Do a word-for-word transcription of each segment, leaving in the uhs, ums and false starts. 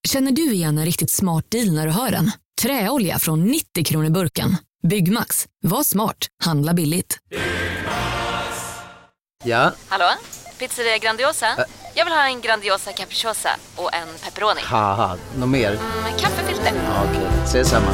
Känner du igen en riktigt smart deal när du hör den? Träolja från nittio kronor burken. Byggmax. Var smart. Handla billigt. Ja? Hallå? Pizzeria Grandiosa? Ä- Jag vill ha en Grandiosa capriciosa och en pepperoni. Haha, något mer? Mm, kaffefilter. Ja, okej, okay. Ses samma.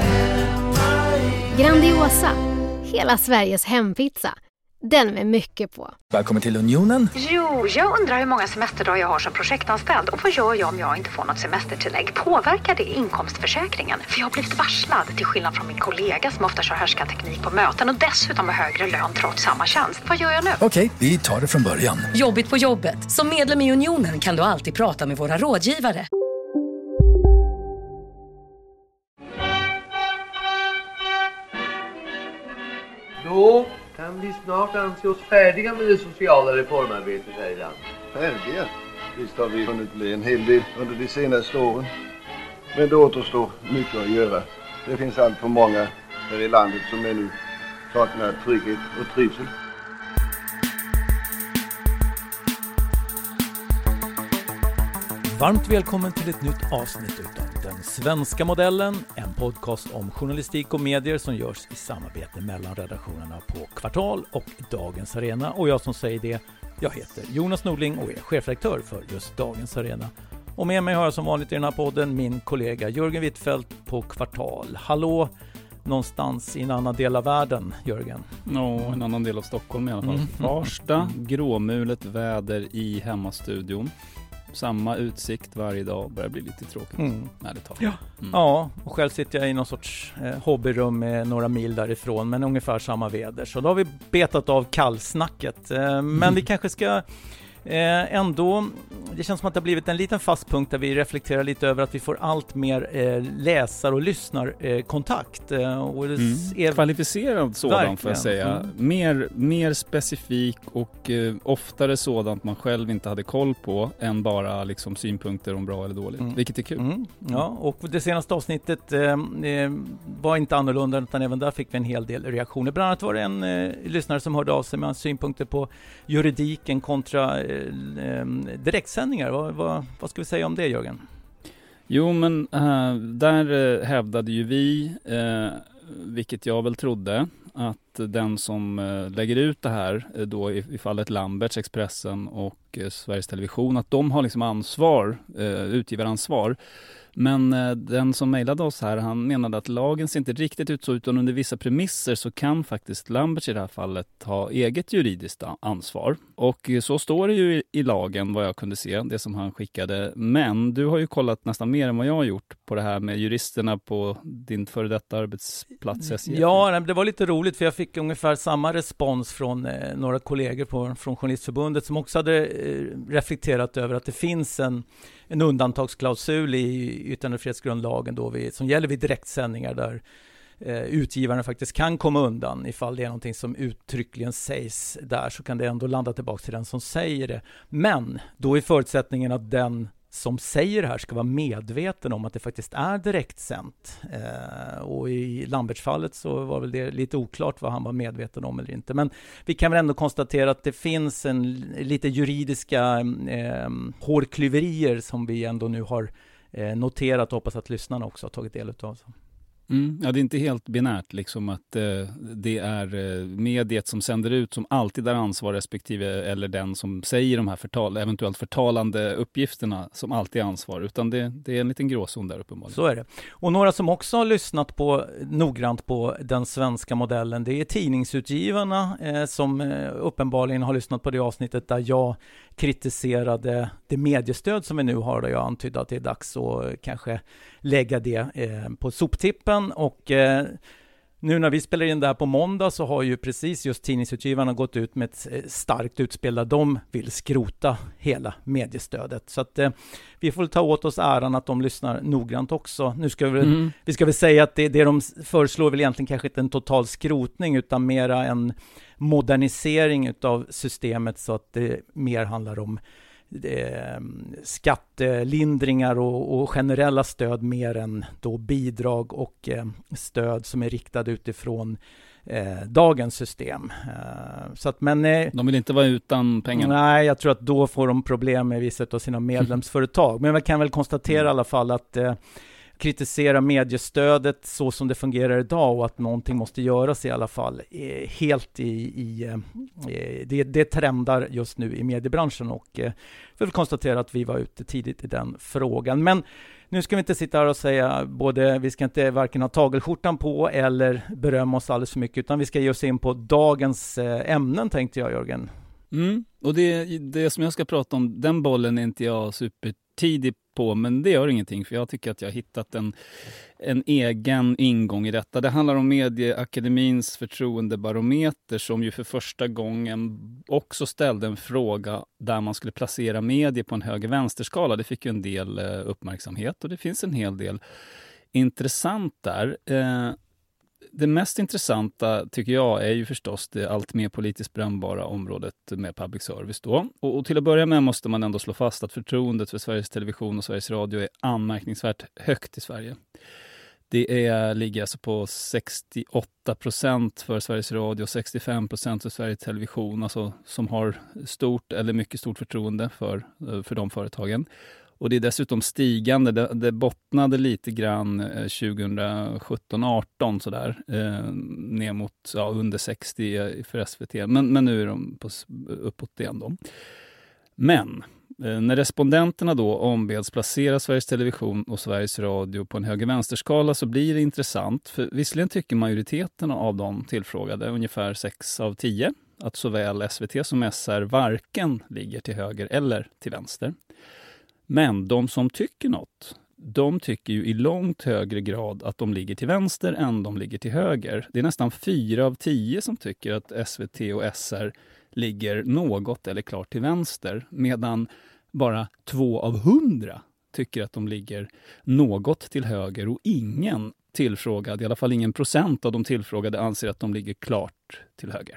Grandiosa. Hela Sveriges hempizza. Den med mycket på. Välkommen till Unionen. Jo, jag undrar hur många semesterdagar jag har som projektanställd. Och vad gör jag om jag inte får något semestertillägg? Påverkar det inkomstförsäkringen? För jag har blivit varslad, till skillnad från min kollega som ofta kör härskarteknik på möten. Och dessutom har högre lön trots samma tjänst. Vad gör jag nu? Okej, vi tar det från början. Jobbigt på jobbet. Som medlem i Unionen kan du alltid prata med våra rådgivare. Då kan vi snart anse oss färdiga med det sociala reformarbetet här i landet. Färdiga? Visst har vi hunnit bli en hel del under de senaste åren. Men det återstår mycket att göra. Det finns allt för många här i landet som ännu saknar trygghet och trivsel. Varmt välkommen till ett nytt avsnitt utav Den svenska modellen, en podcast om journalistik och medier som görs i samarbete mellan redaktionerna på Kvartal och Dagens Arena. Och jag som säger det, jag heter Jonas Nordling och är chefredaktör för just Dagens Arena. Och med mig har jag som vanligt i den här podden min kollega Jörgen Wittfeldt på Kvartal. Hallå, någonstans i en annan del av världen, Jörgen? Ja, no, en annan del av Stockholm i alla fall. Mm. Farsta, gråmulet väder i hemmastudion. Samma utsikt varje dag, börjar bli lite tråkigt. Mm. Nej, det tar. Ja. Mm. Ja, och själv sitter jag i någon sorts eh, hobbyrum med några mil därifrån, men ungefär samma väder. Så då har vi betat av kallsnacket. Eh, mm. Men vi kanske ska eh, ändå, det känns som att det har blivit en liten fast punkt där vi reflekterar lite över att vi får allt mer eh, läsar- och lyssnarkontakt. Eh, och det mm. är kvalificerad sådan, verkligen. Får jag säga. Mm. Mer, mer specifik och eh, oftare sådant man själv inte hade koll på än bara liksom, synpunkter om bra eller dåligt. Mm. Vilket är kul. Mm. Mm. Ja, och det senaste avsnittet eh, var inte annorlunda, utan även där fick vi en hel del reaktioner. Bland annat var det en eh, lyssnare som hörde av sig med synpunkter på juridiken kontra eh, direktsändningar. Vad, vad, vad ska vi säga om det, Jörgen? Jo, men äh, där äh, hävdade ju vi, äh, vilket jag väl trodde, att den som äh, lägger ut det här, äh, då i, i fallet Lamberts, Expressen och äh, Sveriges Television, att de har liksom ansvar, äh, utgivaransvar. Men eh, den som mejlade oss här, han menade att lagen ser inte riktigt ut så, utan under vissa premisser så kan faktiskt Lamberts i det här fallet ha eget juridiskt ansvar. Och eh, så står det ju i, i lagen vad jag kunde se, det som han skickade. Men du har ju kollat nästan mer än vad jag har gjort på det här med juristerna på din före detta arbetsplats. S J F. Ja, det var lite roligt för jag fick ungefär samma respons från eh, några kollegor på, från Journalistförbundet som också hade eh, reflekterat över att det finns en en undantagsklausul i yttrandefrihetsgrundlagen då vi, som gäller vid direktsändningar där eh, utgivarna faktiskt kan komma undan ifall det är någonting som uttryckligen sägs där, så kan det ändå landa tillbaka till den som säger det. Men då är förutsättningen att den som säger det här ska vara medveten om att det faktiskt är direktsänt. Eh, och i Lamberts-fallet så var väl det lite oklart vad han var medveten om eller inte. Men vi kan väl ändå konstatera att det finns en lite juridiska eh, hårklyverier som vi ändå nu har eh, noterat och hoppas att lyssnarna också har tagit del av. Mm, ja, det är inte helt binärt liksom att eh, det är eh, mediet som sänder ut som alltid är ansvar respektive eller den som säger de här förtal, eventuellt förtalande uppgifterna som alltid är ansvar, utan det, det är en liten gråzon där uppenbarligen. Så är det. Och några som också har lyssnat på noggrant på den svenska modellen, det är tidningsutgivarna eh, som eh, uppenbarligen har lyssnat på det avsnittet där jag kritiserade det mediestöd som vi nu har, där jag antydde att det är dags att kanske lägga det eh, på soptippen. Och eh, nu när vi spelar in det här på måndag så har ju precis just tidningsutgivarna gått ut med ett starkt utspel där de vill skrota hela mediestödet. Så att eh, vi får ta åt oss äran att de lyssnar noggrant också. Nu ska vi, mm. vi ska väl säga att det, det de föreslår väl egentligen kanske inte en total skrotning utan mera en modernisering av systemet så att det mer handlar om eh, skattelindringar och, och generella stöd mer än då bidrag och eh, stöd som är riktade utifrån eh, dagens system. Eh, så att, men, eh, de vill inte vara utan pengar. Nej, jag tror att då får de problem med vissa av sina medlemsföretag. Men man kan väl konstatera mm. i alla fall att eh, kritisera mediestödet så som det fungerar idag och att någonting måste göras i alla fall eh, helt i, i eh, det, det trendar just nu i mediebranschen och eh, vi vill konstatera att vi var ute tidigt i den frågan. Men nu ska vi inte sitta här och säga både, vi ska inte varken ha tagelskjortan på eller berömma oss alldeles för mycket, utan vi ska ge oss in på dagens eh, ämnen, tänkte jag, Jörgen. Mm. Och det, det som jag ska prata om, den bollen är inte jag supertidig på, men det gör ingenting, för jag tycker att jag har hittat en, en egen ingång i detta. Det handlar om Medieakademins förtroendebarometer som ju för första gången också ställde en fråga där man skulle placera medier på en höger-vänsterskala. Det fick ju en del eh, uppmärksamhet och det finns en hel del intressant där. Eh, Det mest intressanta tycker jag är ju förstås det allt mer politiskt brännbara området med public service då. Och, och till att börja med måste man ändå slå fast att förtroendet för Sveriges Television och Sveriges Radio är anmärkningsvärt högt i Sverige. Det är, ligger alltså på sextioåtta procent för Sveriges Radio och sextiofem procent för Sveriges Television, alltså som har stort eller mycket stort förtroende för, för de företagen. Och det är dessutom stigande. Det, det bottnade lite grann tjugosjutton arton sådär. Eh, ner mot ja, under sextio för S V T. Men, men nu är de på, uppåt igen då. Men eh, när respondenterna då ombeds placera Sveriges Television och Sveriges Radio på en höger-vänsterskala så blir det intressant. För visserligen tycker majoriteten av de tillfrågade, ungefär sex av tio, att såväl S V T som S R varken ligger till höger eller till vänster. Men de som tycker något, de tycker ju i långt högre grad att de ligger till vänster än de ligger till höger. Det är nästan fyra av tio som tycker att S V T och S R ligger något eller klart till vänster, medan bara två av hundra tycker att de ligger något till höger och ingen tillfrågad, i alla fall ingen procent av de tillfrågade anser att de ligger klart till höger.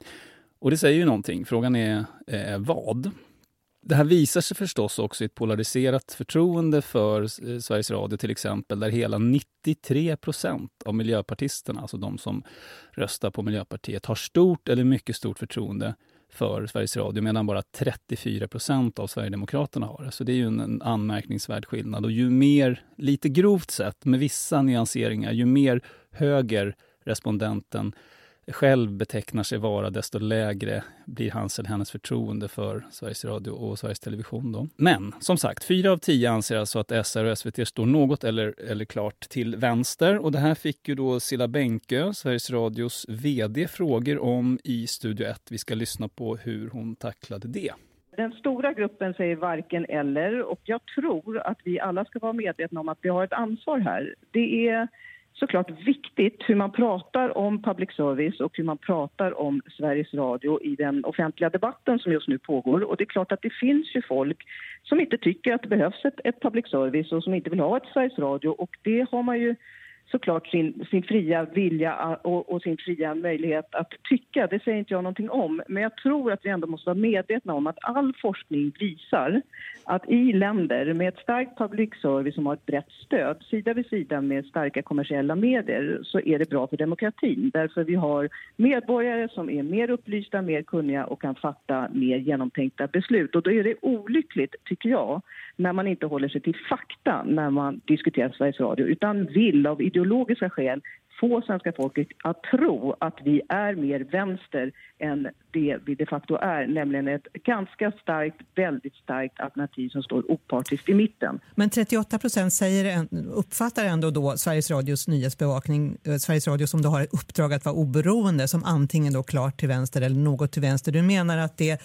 Och det säger ju någonting. Frågan är eh, vad? Det här visar sig förstås också i ett polariserat förtroende för Sveriges Radio till exempel, där hela nittiotre procent av miljöpartisterna, alltså de som röstar på Miljöpartiet, har stort eller mycket stort förtroende för Sveriges Radio, medan bara trettiofyra procent av Sverigedemokraterna har det. Så det är ju en, en anmärkningsvärd skillnad. Och ju mer, lite grovt sett, med vissa nyanseringar, ju mer höger respondenten själv betecknar sig vara, desto lägre blir hans eller hennes förtroende för Sveriges Radio och Sveriges Television då. Men som sagt, fyra av tio anser alltså att S R och S V T står något eller, eller klart till vänster. Och det här fick ju då Cilla Bänkö, Sveriges Radios vd, frågor om i Studio ett. Vi ska lyssna på hur hon tacklade det. Den stora gruppen säger varken eller, och jag tror att vi alla ska vara medvetna om att vi har ett ansvar här. Det är såklart viktigt hur man pratar om public service och hur man pratar om Sveriges Radio i den offentliga debatten som just nu pågår. Och det är klart att det finns ju folk som inte tycker att det behövs ett, ett public service och som inte vill ha ett Sveriges Radio. Och det har man ju såklart sin, sin fria vilja och, och sin fria möjlighet att tycka. Det säger inte jag någonting om. Men jag tror att vi ändå måste vara medvetna om att all forskning visar att i länder med ett starkt public service som har ett brett stöd, sida vid sida med starka kommersiella medier, så är det bra för demokratin. Därför vi har medborgare som är mer upplysta, mer kunniga och kan fatta mer genomtänkta beslut. Och då är det olyckligt, tycker jag, när man inte håller sig till fakta när man diskuterar Sveriges Radio, utan vill av ideologiska skäl få svenska folket att tro att vi är mer vänster än det vi de facto är, nämligen ett ganska starkt, väldigt starkt alternativ som står opartiskt i mitten. Men trettioåtta procent säger, uppfattar ändå då Sveriges Radios nyhetsbevakning, Sveriges Radio som då har ett uppdrag att vara oberoende, som antingen då klart till vänster eller något till vänster. Du menar att det,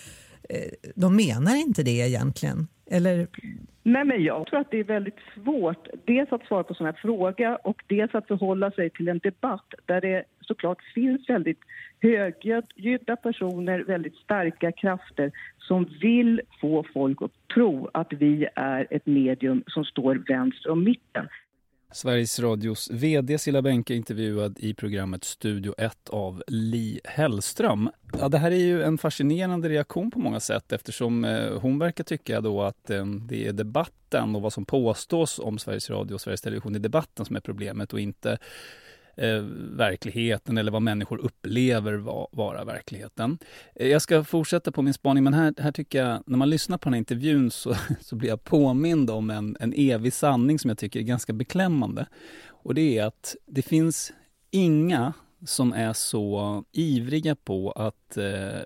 de menar inte det egentligen? Eller? Nej, men jag tror att det är väldigt svårt dels att svara på sådana här frågor och dels att förhålla sig till en debatt där det såklart finns väldigt högljudda personer, väldigt starka krafter som vill få folk att tro att vi är ett medium som står vänster om mitten. Sveriges Radios vd Cilla Bänkö intervjuad i programmet Studio ett av Li Hellström. Ja, det här är ju en fascinerande reaktion på många sätt, eftersom eh, hon verkar tycka då att eh, det är debatten och vad som påstås om Sveriges Radio och Sveriges Television i debatten som är problemet och inte eh, verkligheten eller vad människor upplever va, vara verkligheten. Eh, jag ska fortsätta på min spaning, men här, här tycker jag, när man lyssnar på den här intervjun så, så blir jag påmind om en, en evig sanning som jag tycker är ganska beklämmande. Och det är att det finns inga som är så ivriga på att eh,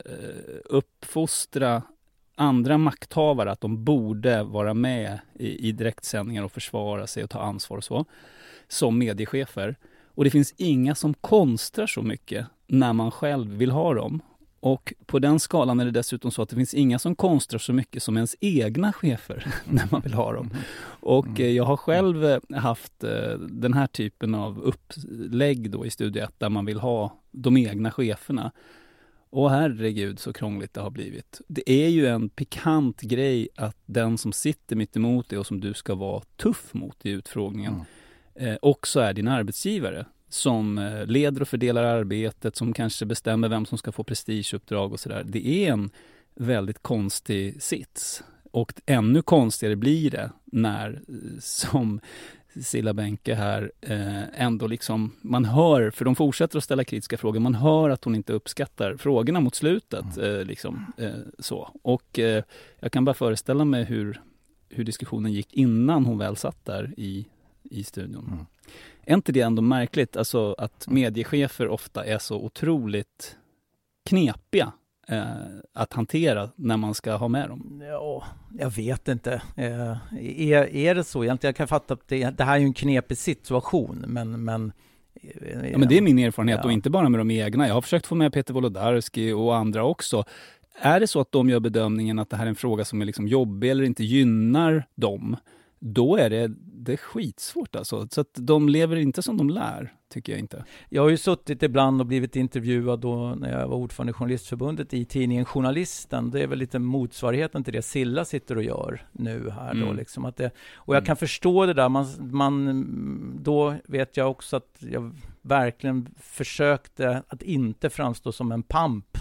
uppfostra andra makthavare att de borde vara med i, i direktsändningar och försvara sig och ta ansvar och så, som mediechefer. Och det finns inga som konstrar så mycket när man själv vill ha dem. Och på den skalan är det dessutom så att det finns inga som konstrar så mycket som ens egna chefer när man vill ha dem. Och eh, jag har själv eh, haft eh, den här typen av upplägg då i Studio ett där man vill ha de egna cheferna. Och herregud så krångligt det har blivit. Det är ju en pikant grej att den som sitter mitt emot dig och som du ska vara tuff mot i utfrågningen mm. eh, också är din arbetsgivare. Som eh, leder och fördelar arbetet, som kanske bestämmer vem som ska få prestigeuppdrag och sådär. Det är en väldigt konstig sits. Och ännu konstigare blir det när, som Cilla Benke här, eh, ändå liksom, man hör, för de fortsätter att ställa kritiska frågor, man hör att hon inte uppskattar frågorna mot slutet. Eh, liksom, eh, så. Och eh, jag kan bara föreställa mig hur, hur diskussionen gick innan hon väl satt där i, i studion. Mm. Är inte det ändå märkligt, alltså att mediechefer ofta är så otroligt knepiga eh, att hantera när man ska ha med dem? Ja, jag vet inte. Eh, är, är det så? Egentligen, jag kan fatta att det, det här är ju en knepig situation, men... men eh, ja, men det är min erfarenhet ja. Och inte bara med de egna. Jag har försökt få med Peter Wolodarski och andra också. Är det så att de gör bedömningen att det här är en fråga som är liksom jobbig eller inte gynnar dem, då är det, det är skitsvårt alltså. Så att de lever inte som de lär, tycker jag inte. Jag har ju suttit ibland och blivit intervjuad då när jag var ordförande i Journalistförbundet i tidningen Journalisten. Det är väl lite motsvarigheten till det Cilla sitter och gör nu här då. Mm. Liksom att det, och jag mm. kan förstå det där. Man, man, då vet jag också att jag verkligen försökte att inte framstå som en pamp.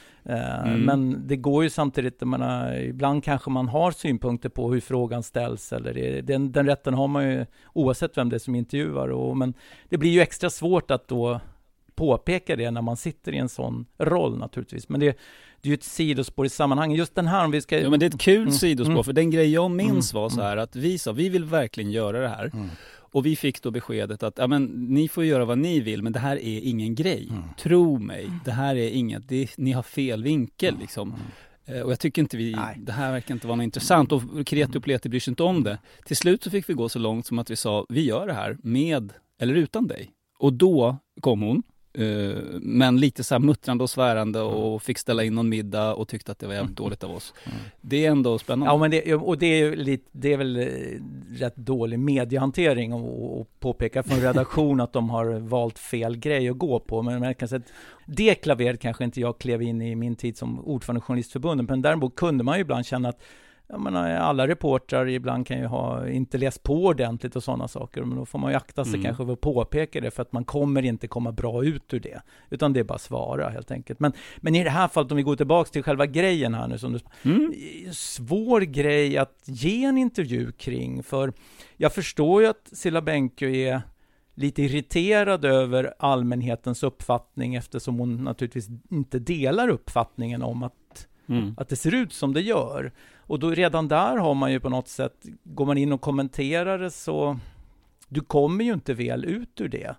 Mm. Men det går ju samtidigt, jag menar, ibland kanske man har synpunkter på hur frågan ställs, eller det, den, den rätten har man ju oavsett vem det är som intervjuar, och, men det blir ju extra svårt att då påpeka det när man sitter i en sån roll naturligtvis, men det, det är ju ett sidospår i sammanhanget. Just den här, om vi ska... Ja, men det är ett kul mm. sidospår, mm. för den grej jag minns mm. var så här att vi sa, vi vill verkligen göra det här. Mm. Och vi fick då beskedet att ja, men, ni får göra vad ni vill, men det här är ingen grej. Mm. Tro mig, det här är inget, det, ni har fel vinkel mm. liksom. Mm. Och jag tycker inte vi, Nej. det här verkar inte vara något intressant, och Kreti och Pleti bryr sig inte om det. Till slut så fick vi gå så långt som att vi sa, vi gör det här med eller utan dig. Och då kom hon, Uh, men lite så här muttrande och svärande och fick ställa in någon middag och tyckte att det var jävligt dåligt av oss. Mm. Det är ändå spännande. Ja, men det, och det är, lite, det är väl rätt dålig mediehantering och, och påpeka från redaktion att de har valt fel grej att gå på. Men man kan säga att det klaveret kanske inte jag klev in i min tid som ordförande i Journalistförbundet, men däremot kunde man ju ibland känna att jag menar, alla reportrar ibland kan ju ha inte läst på ordentligt och sådana saker, men då får man ju akta sig mm. kanske för att påpeka det, för att man kommer inte komma bra ut ur det, utan det är bara svara helt enkelt. Men, men i det här fallet, om vi går tillbaka till själva grejen här nu, som du, mm. svår grej att ge en intervju kring, för jag förstår ju att Cilla Benke är lite irriterad över allmänhetens uppfattning, eftersom hon naturligtvis inte delar uppfattningen om att, mm. att det ser ut som det gör. Och då redan där har man ju på något sätt, går man in och kommenterar det, så du kommer ju inte väl ut ur det.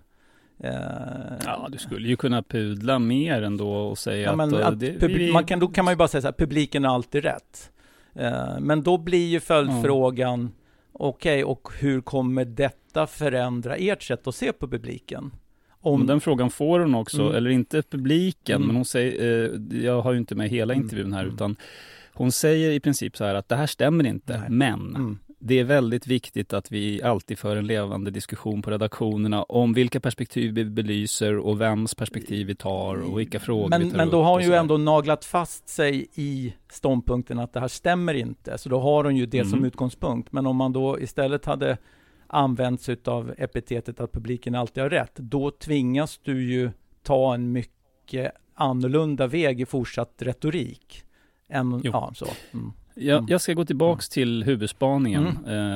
Uh, ja, du skulle ju kunna pudla mer ändå och säga ja, att... att det, publik, vi... man kan, då kan man ju bara säga så här, publiken är alltid rätt. Uh, men då blir ju följdfrågan, mm. okej, okay, och hur kommer detta förändra ert sätt att se på publiken? Om... Men den frågan får hon också, mm. eller inte publiken, mm. men hon säger, eh, jag har ju inte med hela intervjun här, mm. utan hon säger i princip så här att det här stämmer inte, Nej. men mm. det är väldigt viktigt att vi alltid för en levande diskussion på redaktionerna om vilka perspektiv vi belyser och vems perspektiv vi tar och vilka frågor men, vi tar Men upp då har hon ju sådär. ändå naglat fast sig i ståndpunkten att det här stämmer inte, så då har hon ju det mm. som utgångspunkt. Men om man då istället hade använt sig av epitetet att publiken alltid har rätt, då tvingas du ju ta en mycket annorlunda väg i fortsatt retorik. Än, ja, så. Mm. Jag, jag ska gå tillbaks till huvudspaningen. Mm. Eh,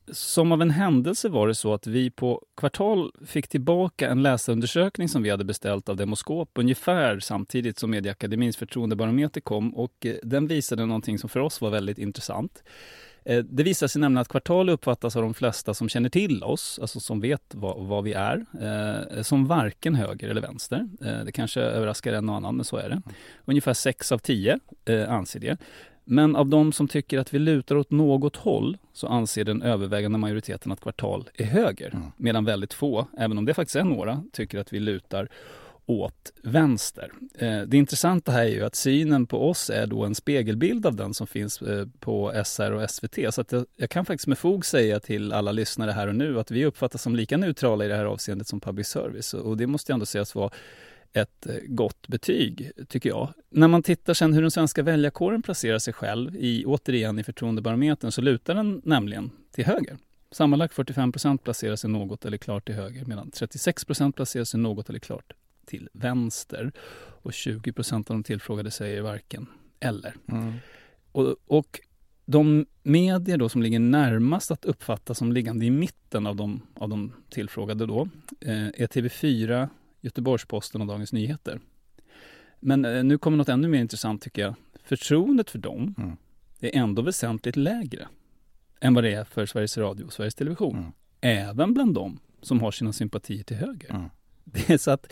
som av en händelse var det så att vi på Kvartal fick tillbaka en läsarundersökning som vi hade beställt av Demoskop ungefär samtidigt som Medieakademins förtroendebarometer kom, och eh, den visade någonting som för oss var väldigt intressant. Eh, det visar sig nämligen att Kvartal uppfattas av de flesta som känner till oss, alltså som vet vad, vad vi är, eh, som varken höger eller vänster. Eh, det kanske överraskar en och annan, men så är det. Ungefär sex av tio eh, anser det. Men av de som tycker att vi lutar åt något håll så anser den övervägande majoriteten att Kvartal är höger. Mm. Medan väldigt få, även om det faktiskt är några, tycker att vi lutar åt vänster. Eh, det intressanta här är ju att synen på oss är då en spegelbild av den som finns eh, på S R och S V T. Så att jag, jag kan faktiskt med fog säga till alla lyssnare här och nu att vi uppfattas som lika neutrala i det här avseendet som public service. Och det måste ändå sägas vara ett gott betyg, tycker jag. När man tittar sen hur den svenska väljarkåren placerar sig själv i, återigen i förtroendebarometern, så lutar den nämligen till höger. Sammanlagt fyrtiofem procent placerar sig något eller klart till höger, medan trettiosex procent placerar sig något eller klart till vänster. Och tjugo procent av de tillfrågade säger varken eller. Mm. Och, och de medier då som ligger närmast att uppfatta som liggande i mitten av de, av de tillfrågade då eh, är T V fyra, Göteborgs-Posten och Dagens Nyheter. Men eh, nu kommer något ännu mer intressant, tycker jag. Förtroendet för dem mm. är ändå väsentligt lägre än vad det är för Sveriges Radio och Sveriges Television. Mm. Även bland dem som har sina sympatier till höger. Mm. Det är så att,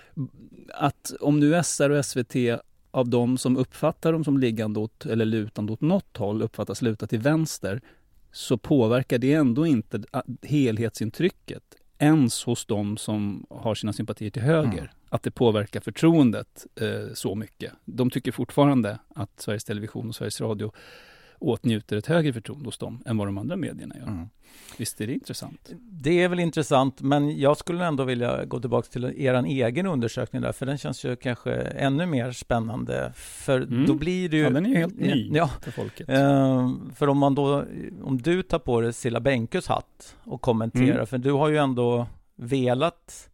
att om nu S R och S V T av dem som uppfattar dem som liggande åt, eller lutande åt något håll uppfattas luta till vänster, så påverkar det ändå inte helhetsintrycket ens hos de som har sina sympatier till höger, mm. att det påverkar förtroendet eh, så mycket. De tycker fortfarande att Sveriges Television och Sveriges Radio åtnjuter ett högre förtroende hos dem än vad de andra medierna gör. Mm. Visst är det intressant? Det är väl intressant, men jag skulle ändå vilja gå tillbaka till er egen undersökning där, för den känns ju kanske ännu mer spännande. För mm. då blir det ju... Ja, den är ju helt ny ja, för folket. Eh, för om man då, om du tar på dig Cilla Bänckes hatt och kommenterar, mm. för du har ju ändå velat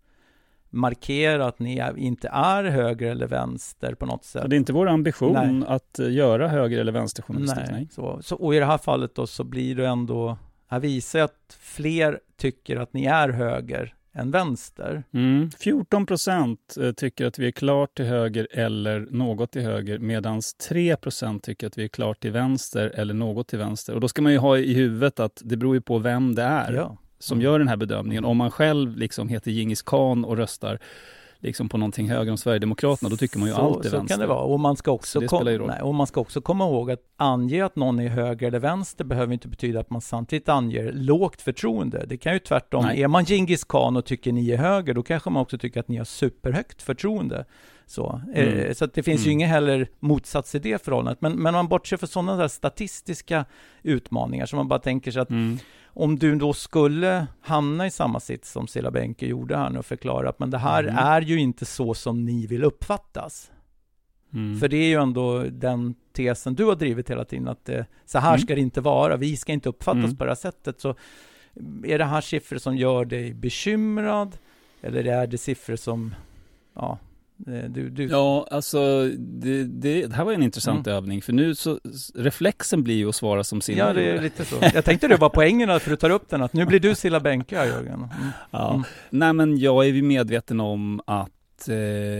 markera att ni inte är höger eller vänster på något sätt. Det är inte vår ambition nej. att göra höger eller vänster journalistik. Nej. Nej. Så, så, och i det här fallet då så blir det ändå, här visar att fler tycker att ni är höger än vänster. Mm. fjorton procent tycker att vi är klart till höger eller något till höger, medan tre procent tycker att vi är klart till vänster eller något till vänster. Och då ska man ju ha i huvudet att det beror ju på vem det är. Ja. Som mm. gör den här bedömningen. Om man själv liksom heter Djingis Khan och röstar liksom på någonting högre än Sverigedemokraterna, då tycker man ju så, alltid så vänster. Kan det vara. Och man ska också kom- nej, och man ska också komma ihåg att ange att någon är höger eller vänster behöver inte betyda att man samtidigt anger lågt förtroende. Det kan ju tvärtom. Nej. Är man Djingis Khan och tycker ni är höger, då kanske man också tycker att ni har superhögt förtroende. Så, mm. eh, så att det finns mm. ju ingen heller motsats i det förhållandet. Men, men man bortser för sådana där statistiska utmaningar som man bara tänker sig att mm. om du då skulle hamna i samma sits som Cilla Bänke gjorde här nu och förklara att men det här mm. är ju inte så som ni vill uppfattas. Mm. För det är ju ändå den tesen du har drivit hela tiden, att det, så här mm. ska det inte vara. Vi ska inte uppfattas mm. på det här sättet. Så är det här siffror som gör dig bekymrad? Eller är det siffror som... ja. Du, du... Ja, alltså det, det, det här var en intressant mm. övning, för nu så reflexen blir ju att svara som Cilla. Ja, det är lite så. Jag tänkte det var poängen för att du tar upp den, att nu blir du Cilla Bänke här, Jörgen. Mm. Ja. Mm. Nej, men jag är ju medveten om att eh,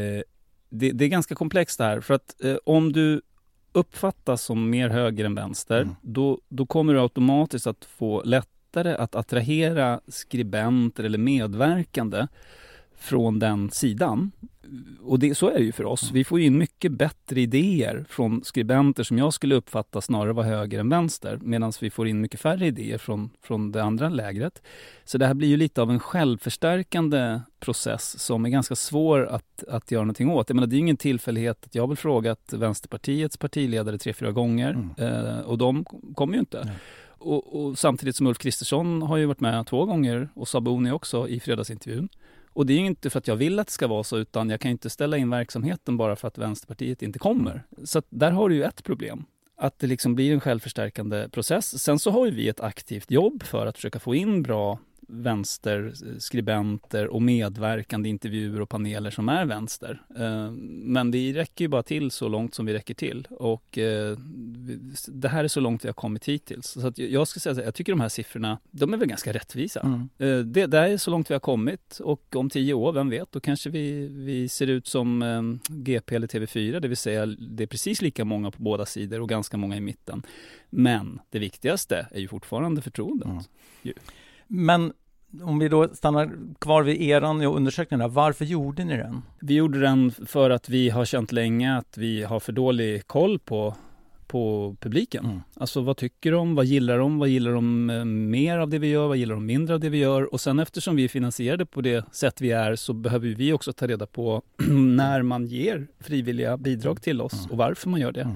det, det är ganska komplext det här, för att eh, om du uppfattas som mer höger än vänster, mm. då, då kommer du automatiskt att få lättare att attrahera skribenter eller medverkande från den sidan. Och det, så är det ju för oss. Vi får in mycket bättre idéer från skribenter som jag skulle uppfatta snarare var höger än vänster, medan vi får in mycket färre idéer från, från det andra lägret. Så det här blir ju lite av en självförstärkande process som är ganska svår att, att göra någonting åt. Jag menar, det är ingen tillfällighet att jag har väl frågat Vänsterpartiets partiledare tre, fyra gånger mm. eh, och de kommer ju inte. Och, och samtidigt som Ulf Kristersson har ju varit med två gånger och Sabuni också i fredagsintervjun. Och det är ju inte för att jag vill att det ska vara så, utan jag kan inte ställa in verksamheten bara för att Vänsterpartiet inte kommer. Så att där har du ju ett problem. Att det liksom blir en självförstärkande process. Sen så har ju vi ett aktivt jobb för att försöka få in bra vänsterskribenter och medverkande intervjuer och paneler som är vänster. Eh, men det räcker ju bara till så långt som vi räcker till. Och eh, det här är så långt vi har kommit hittills. Så att jag ska säga att jag tycker de här siffrorna, de är väl ganska rättvisa. Mm. Eh, det, det är så långt vi har kommit. Och om tio år, vem vet, då kanske vi, vi ser ut som eh, G P eller T V fyra. Det vill säga det är precis lika många på båda sidor och ganska många i mitten. Men det viktigaste är ju fortfarande förtroendet. Mm. Ju. Men om vi då stannar kvar vid eran och undersökningarna, varför gjorde ni den? Vi gjorde den för att vi har känt länge att vi har för dålig koll på, på publiken. Mm. Alltså vad tycker de, vad gillar de, vad gillar de mer av det vi gör, vad gillar de mindre av det vi gör. Och sen eftersom vi är finansierade på det sätt vi är så behöver vi också ta reda på när man ger frivilliga bidrag till oss mm. och varför man gör det. Mm.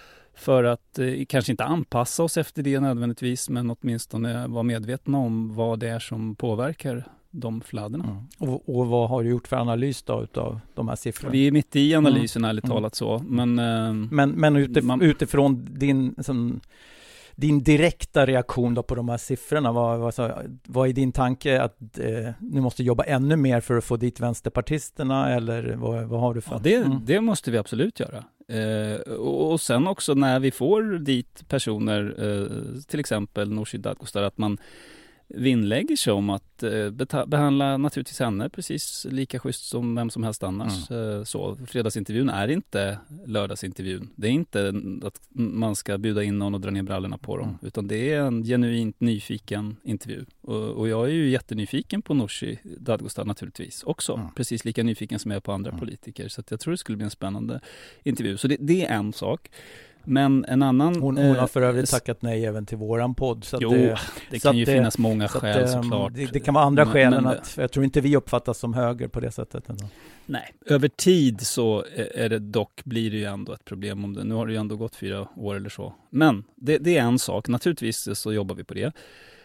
För att eh, kanske inte anpassa oss efter det nödvändigtvis, men åtminstone vara medvetna om vad det är som påverkar de flödena. Mm. Och, och vad har du gjort för analys då utav de här siffrorna? Vi är mitt i analysen, mm. ärligt talat så. Men, eh, men, men utif- man, utifrån din, som, din direkta reaktion då på de här siffrorna, vad, vad, vad är din tanke att eh, ni måste jobba ännu mer för att få dit vänsterpartisterna, eller vad, vad har du för? Ja, det, mm. det måste vi absolut göra. Eh, och sen också när vi får dit personer, eh, till exempel Nooshi Dadgostar, att man vinnlägger sig om att eh, beta- behandla naturligtvis henne precis lika schysst som vem som helst annars. Mm. Eh, så fredagsintervjun är inte lördagsintervjun. Det är inte att man ska bjuda in någon och dra ner brallorna på dem, mm. utan det är en genuint nyfiken intervju. Och, och jag är ju jättenyfiken på Nooshi Dadgostar naturligtvis också. Mm. Precis lika nyfiken som jag är på andra mm. politiker. Så att jag tror det skulle bli en spännande intervju. Så det, det är en sak. Men en annan... Hon, hon har för övrigt tackat nej även till våran podd. Så jo, det, det så kan ju det, finnas många så skäl att, såklart. Det, det kan vara andra skäl men, än men, att... Jag tror inte vi uppfattas som höger på det sättet ändå. Nej, över tid så är det dock, blir det ju ändå ett problem om det. Nu har det ju ändå gått fyra år eller så. Men det, det är en sak. Naturligtvis så jobbar vi på det.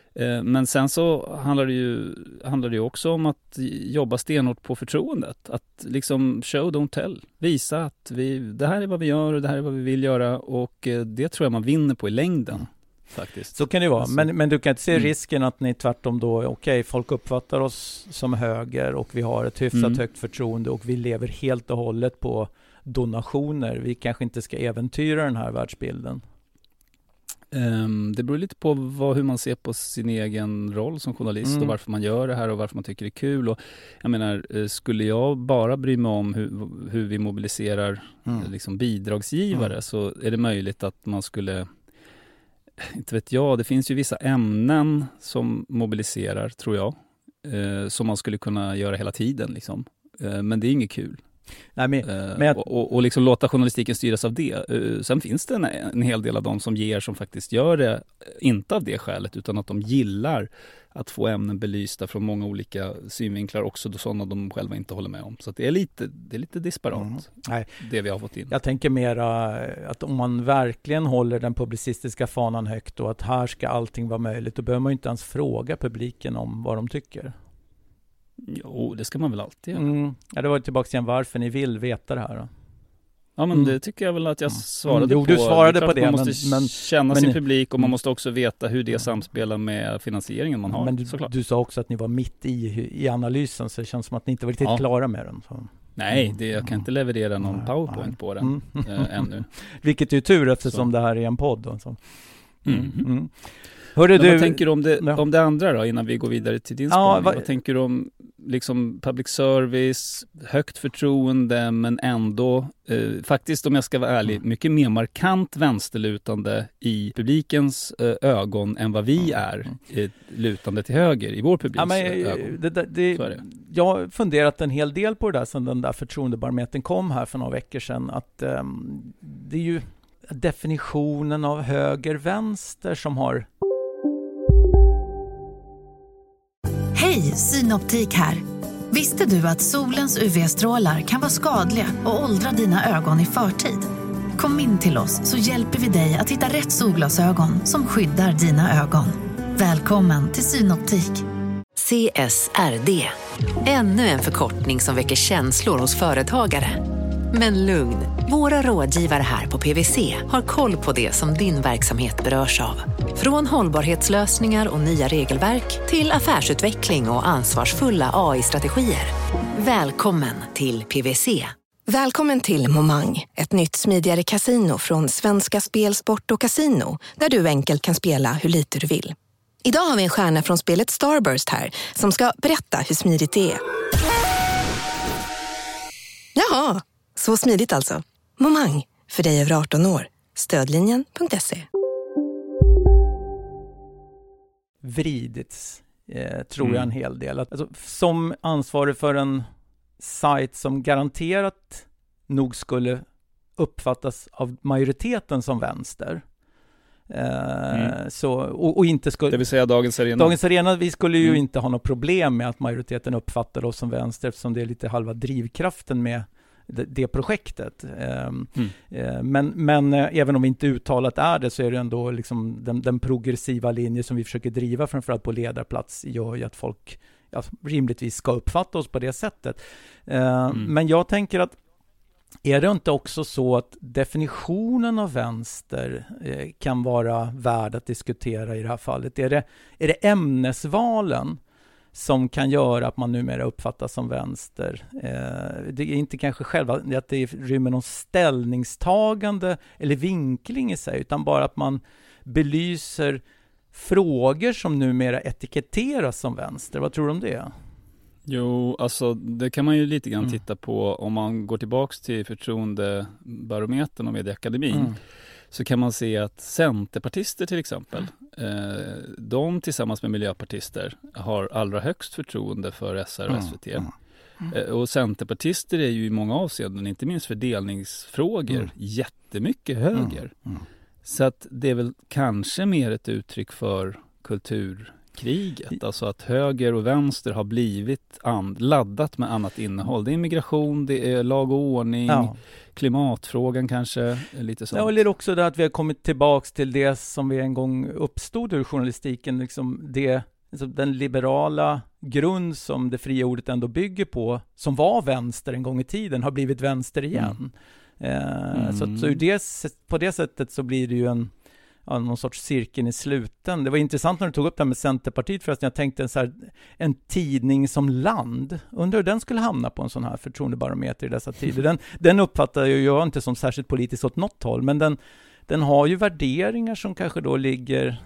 Men sen så handlar det ju handlar det ju också om att jobba stenhårt på förtroendet. Att liksom show, don't tell. Visa att vi, det här är vad vi gör och det här är vad vi vill göra. Och det tror jag man vinner på i längden. Mm. Faktiskt. Så kan det vara. Alltså, men, men du kan inte se mm. risken att ni tvärtom då, okej, okay, folk uppfattar oss som höger och vi har ett hyfsat mm. högt förtroende och vi lever helt och hållet på donationer. Vi kanske inte ska äventyra den här världsbilden. Um, det beror lite på vad, hur man ser på sin egen roll som journalist mm. och varför man gör det här och varför man tycker det är kul. Och, jag menar, skulle jag bara bry mig om hur, hur vi mobiliserar mm. liksom bidragsgivare mm. så är det möjligt att man skulle, inte vet jag, det finns ju vissa ämnen som mobiliserar, tror jag, eh, som man skulle kunna göra hela tiden. Liksom. Eh, men det är inget kul. Nej, men, uh, men jag... och, och, och liksom låta journalistiken styras av det. Uh, sen finns det en, en hel del av dem som ger som faktiskt gör det, inte av det skälet, utan att de gillar att få ämnen belysta från många olika synvinklar, också då sådana de själva inte håller med om. Så att det är lite, det är lite disparat, mm. Nej. det vi har fått in. Jag tänker mera att om man verkligen håller den publicistiska fanan högt och att här ska allting vara möjligt, då behöver man ju inte ens fråga publiken om vad de tycker. Jo, det ska man väl alltid göra. Mm. Ja, det var tillbaka igen varför ni vill veta det här då. Ja, men mm. det tycker jag väl att jag svarade mm. jo, på. Du svarade det på det. Man men, måste men, känna men, sin publik och man måste också veta hur det samspelar med finansieringen man har. Men du, du sa också att ni var mitt i, i analysen, så det känns som att ni inte var riktigt ja. klara med den. Så. Nej, det, jag kan inte leverera någon mm. powerpoint på den mm. äh, ännu. Vilket är ju tur eftersom så. Det här är en podd. Och så. Mm. Mm. Hörde du, vad du, tänker du om det, om det andra då, innan vi går vidare till din spaning? Ja, vad, vad tänker du om liksom public service, högt förtroende, men ändå eh, faktiskt, om jag ska vara ärlig, mycket mer markant vänsterlutande i publikens eh, ögon än vad vi är eh, lutande till höger i vår publiks ja, men, ögon. Det, det, det, det. Jag har funderat en hel del på det där sedan den där förtroendebarometern kom här för några veckor sedan, att eh, det är ju definitionen av höger-vänster som har... Hej, Synoptik här. Visste du att solens U V-strålar kan vara skadliga och åldra dina ögon i förtid? Kom in till oss så hjälper vi dig att hitta rätt solglasögon som skyddar dina ögon. Välkommen till Synoptik. C S R D. Ännu en förkortning som väcker känslor hos företagare. Men lugn, våra rådgivare här på P W C har koll på det som din verksamhet berörs av. Från hållbarhetslösningar och nya regelverk till affärsutveckling och ansvarsfulla A I-strategier. Välkommen till P W C. Välkommen till Momang, ett nytt smidigare kasino från Svenska Spel, Sport och Casino, där du enkelt kan spela hur lite du vill. Idag har vi en stjärna från spelet Starburst här som ska berätta hur smidigt det är. Jaha, så smidigt alltså. Momang, för dig över arton år. Stödlinjen punkt se. Vridits, eh, tror jag Mm. en hel del. Alltså, som ansvarig för en sajt som garanterat nog skulle uppfattas av majoriteten som vänster. Eh, Mm. så, och, och inte skulle... Det vill säga Dagens Arena. Dagens Arena, vi skulle ju Mm. inte ha något problem med att majoriteten uppfattar oss som vänster, eftersom det är lite halva drivkraften med det, det projektet. Eh, Mm. eh, men men eh, även om vi inte uttalat är det, så är det ändå liksom den, den progressiva linje som vi försöker driva, framförallt på ledarplats, gör ju att folk ja, rimligtvis ska uppfatta oss på det sättet. Eh, Mm. Men jag tänker att är det inte också så att definitionen av vänster eh, kan vara värd att diskutera i det här fallet? Är det, är det ämnesvalen som kan göra att man numera uppfattas som vänster? Eh, det är inte kanske själva att det rymmer någon ställningstagande eller vinkling i sig, utan bara att man belyser frågor som numera etiketteras som vänster. Vad tror du om det? Jo, alltså det kan man ju lite grann Mm. titta på om man går tillbaks till förtroendebarometern och Medieakademin. Mm. Så kan man se att centerpartister till exempel, eh, de tillsammans med miljöpartister har allra högst förtroende för S R och Mm. S V T. Mm. Eh, och centerpartister är ju i många avseenden, inte minst fördelningsfrågor, Mm. jättemycket höger. Mm. Mm. Så att det är väl kanske mer ett uttryck för kulturkriget. Alltså att höger och vänster har blivit an- laddat med annat innehåll. Det är migration, det är lag och ordning, Ja. klimatfrågan kanske, lite sånt. Ja, eller också det att vi har kommit tillbaks till det som vi en gång uppstod ur journalistiken, liksom det, alltså den liberala grund som det fria ordet ändå bygger på, som var vänster en gång i tiden, har blivit vänster igen. Mm. Eh, Mm. Så, att, så ur det, på det sättet så blir det ju en ja, någon sorts cirkeln i sluten. Det var intressant när du tog upp det här med Centerpartiet förresten. Jag tänkte en, så här, en tidning som Land, undrar hur den skulle hamna på en sån här förtroendebarometer i dessa tider. Den, den uppfattar ju jag inte som särskilt politiskt åt något håll, men den, den har ju värderingar som kanske då ligger...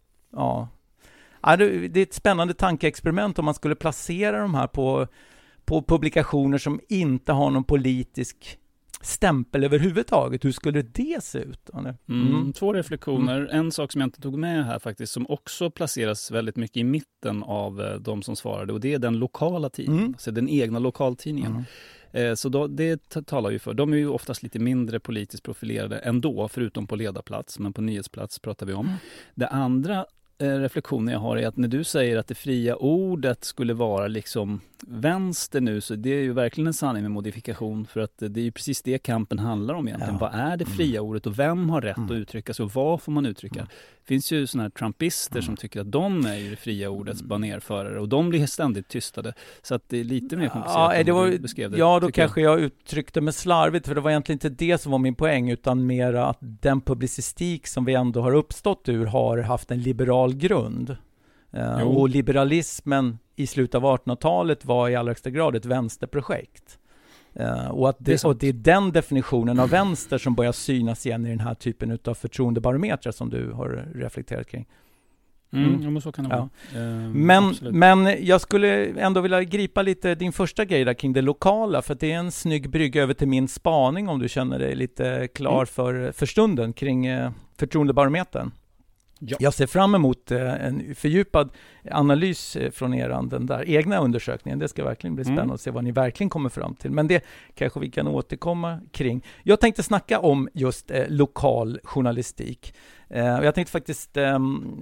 Ja, ja det, det är ett spännande tankeexperiment om man skulle placera de här på, på publikationer som inte har någon politisk stämpel överhuvudtaget. Hur skulle det se ut? Mm. Mm, två reflektioner. Mm. En sak som jag inte tog med här faktiskt, som också placeras väldigt mycket i mitten av eh, de som svarade, och det är den lokala tidningen, Mm. alltså den egna lokaltidningen. Mm. Eh, så då, det t- talar ju för. De är ju oftast lite mindre politiskt profilerade ändå, förutom på ledarplats, men på nyhetsplats pratar vi om. Mm. Det andra eh, reflektionen jag har är att när du säger att det fria ordet skulle vara liksom vänster nu, så det är ju verkligen en sanning med modifikation, för att det är ju precis det kampen handlar om egentligen. Ja. Vad är det fria ordet och vem har rätt Mm. att uttrycka sig och vad får man uttrycka? Mm. Det finns ju såna här trumpister som tycker att de är ju det fria ordets banerförare, och de blir ständigt tystade. Så att det är lite mer komplicerat Ja, än det vad var, du beskrev det, ja, då tycker jag. kanske jag uttryckte mig slarvigt, för det var egentligen inte det som var min poäng, utan mera att den publicistik som vi ändå har uppstått ur har haft en liberal grund. Eh, Jo. och liberalismen i slutet av artonhundratalet var i allra högsta grad ett vänsterprojekt. Eh, och, att Det är det, sant. och det är den definitionen av vänster som börjar synas igen i den här typen av förtroendebarometrar som du har reflekterat kring. Mm, Mm. ja, men så kan det Ja. vara. Eh, Men, absolut. men jag skulle ändå vilja gripa lite din första grej där kring det lokala, för att det är en snygg brygga över till min spaning, om du känner dig lite klar Mm. för, för stunden kring eh, förtroendebarometern. Ja. Jag ser fram emot eh, en fördjupad analys eh, från er, den där egna undersökningen. Det ska verkligen bli spännande Mm. att se vad ni verkligen kommer fram till. Men det kanske vi kan återkomma kring. Jag tänkte snacka om just eh, lokal journalistik. Eh, och jag tänkte faktiskt eh,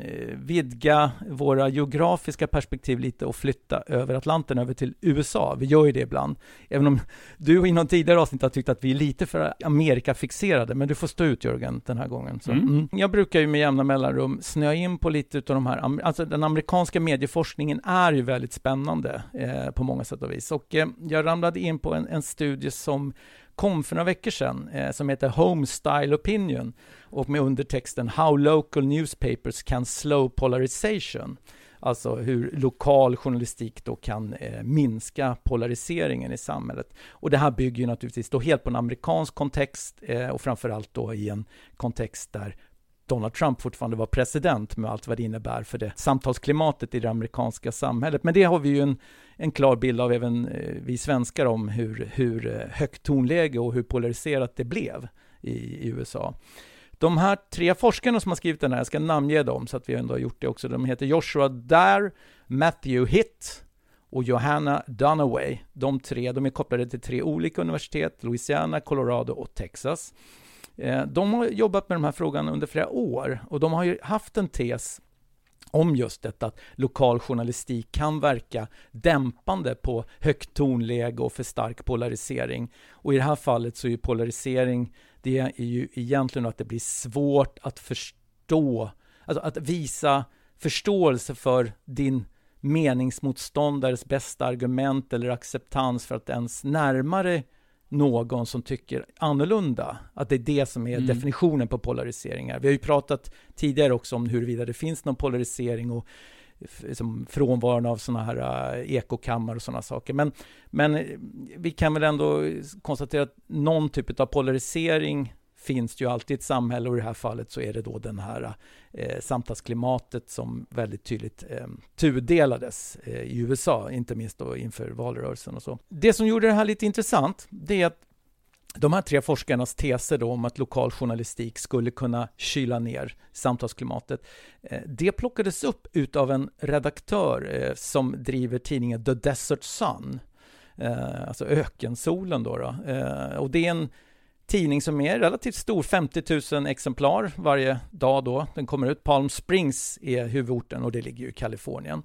vidga våra geografiska perspektiv lite och flytta över Atlanten över till U S A. Vi gör ju det ibland. Även om du i någon tidigare avsnitt har tyckt att vi är lite för Amerika-fixerade. Men du får stå ut, Jörgen, den här gången. Så, Mm. mm. Jag brukar ju med jämna mellanrum snöa in på lite av de här, alltså den amerikanska amerikanska medieforskningen är ju väldigt spännande eh, på många sätt och vis. Och eh, jag ramlade in på en, en studie som kom för några veckor sedan eh, som heter Home Style Opinion och med undertexten How Local Newspapers Can Slow Polarization. Alltså hur lokal journalistik då kan eh, minska polariseringen i samhället. Och det här bygger ju naturligtvis då helt på en amerikansk kontext eh, och framförallt då i en kontext där Donald Trump fortfarande var president med allt vad det innebär för det samtalsklimatet i det amerikanska samhället. Men det har vi ju en, en klar bild av även eh, vi svenskar om hur, hur eh, högt tonläge och hur polariserat det blev i, i U S A. De här tre forskarna som har skrivit den här, jag ska namnge dem så att vi ändå har gjort det också. De heter Joshua Dare, Matthew Hitt och Johanna Dunaway. De tre, de är kopplade till tre olika universitet, Louisiana, Colorado och Texas. De har jobbat med de här frågorna under flera år och de har ju haft en tes om just detta att lokal journalistik kan verka dämpande på högt tonläge och för stark polarisering. Och i det här fallet så är ju polarisering, det är ju egentligen att det blir svårt att förstå, alltså att visa förståelse för din meningsmotståndares bästa argument eller acceptans för att ens närmare någon som tycker annorlunda. Att det är det som är mm. definitionen på polariseringar. Vi har ju pratat tidigare också om huruvida det finns någon polarisering och som frånvaron av såna här uh, ekokammar och sådana saker. Men, men vi kan väl ändå konstatera att någon typ av polarisering finns ju alltid i ett samhälle och i det här fallet så är det då den här eh, samtalsklimatet som väldigt tydligt eh, tudelades eh, i U S A, inte minst då inför valrörelsen och så. Det som gjorde det här lite intressant, det är att de här tre forskarnas teser då om att lokal journalistik skulle kunna kyla ner samtalsklimatet, eh, det plockades upp utav en redaktör eh, som driver tidningen The Desert Sun, eh, alltså ökensolen då. då. Eh, och det är en tidning som är relativt stor, femtio tusen exemplar varje dag då. Den kommer ut. Palm Springs är huvudorten och det ligger ju i Kalifornien.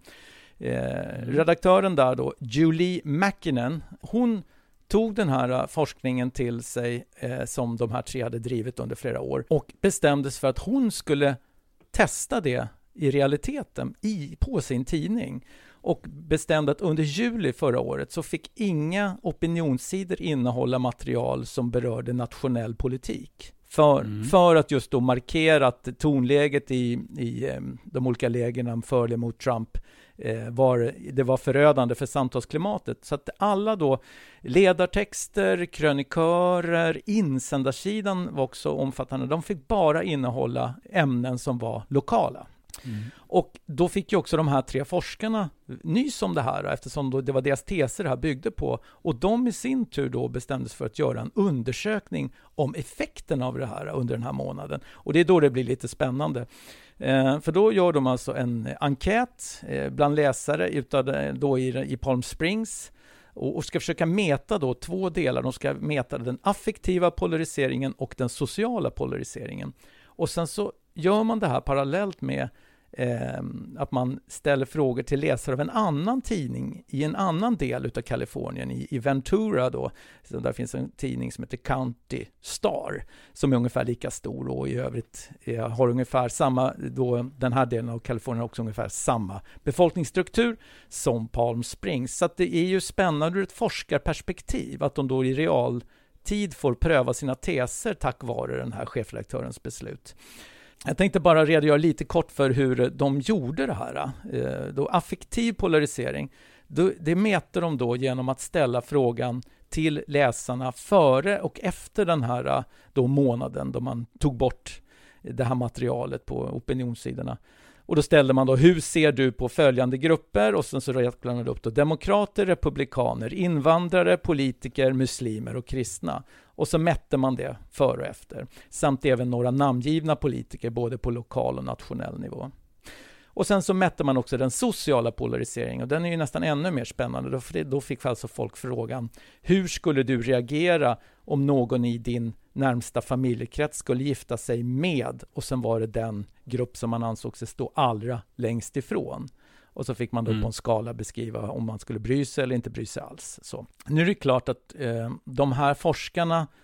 Eh, redaktören där då, Julie Mäkinen, hon tog den här forskningen till sig eh, som de här tre hade drivit under flera år och bestämdes för att hon skulle testa det i realiteten i, på sin tidning. Och bestämde att under juli förra året så fick inga opinionssidor innehålla material som berörde nationell politik. För, mm. för att just då markera att tonläget i, i de olika lägena för eller mot Trump eh, var, det var förödande för samtalsklimatet. Så att alla då ledartexter, krönikörer, insändarsidan var också omfattande. De fick bara innehålla ämnen som var lokala. Mm. Och då fick ju också de här tre forskarna nys om det här eftersom då det var deras teser det här byggde på och de i sin tur då bestämdes för att göra en undersökning om effekten av det här under den här månaden och det är då det blir lite spännande eh, för då gör de alltså en enkät eh, bland läsare utav då i, i Palm Springs och, och ska försöka mäta då två delar. De ska mäta den affektiva polariseringen och den sociala polariseringen och sen så gör man det här parallellt med eh, att man ställer frågor till läsare av en annan tidning i en annan del utav Kalifornien, i, i Ventura då. Så där finns en tidning som heter County Star som är ungefär lika stor och i övrigt eh, har ungefär samma, då den här delen av Kalifornien har också ungefär samma befolkningsstruktur som Palm Springs. Så att det är ju spännande ur ett forskarperspektiv att de då i real tid får pröva sina teser tack vare den här chefredaktörens beslut. Jag tänkte bara redogöra lite kort för hur de gjorde det här. Eh, då affektiv polarisering, då, det mäter de då genom att ställa frågan till läsarna före och efter den här då månaden då man tog bort det här materialet på opinionssidorna. Och då ställde man då, hur ser du på följande grupper? Och sen så räknade man upp då demokrater, republikaner, invandrare, politiker, muslimer och kristna. Och så mätte man det före och efter. Samt även några namngivna politiker både på lokal och nationell nivå. Och sen så mätte man också den sociala polariseringen och den är ju nästan ännu mer spännande. Då fick alltså folk frågan, hur skulle du reagera om någon i din närmsta familjekrets skulle gifta sig med, och sen var det den grupp som man ansåg sig stå allra längst ifrån. Och så fick man då mm. på en skala beskriva om man skulle bry sig eller inte bry sig alls. Så. Nu är det klart att eh, de här forskarna,